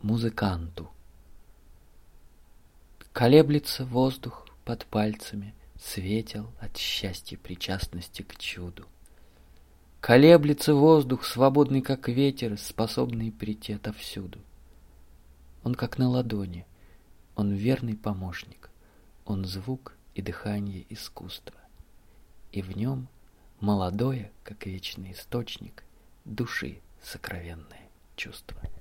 музыканту. Колеблется воздух под пальцами, светел от счастья причастности к чуду. Колеблется воздух, свободный как ветер, способный прийти отовсюду. Он как на ладони, он верный помощник, он звук и дыхание искусства. И в нем молодое, как вечный источник, души сокровенное чувство.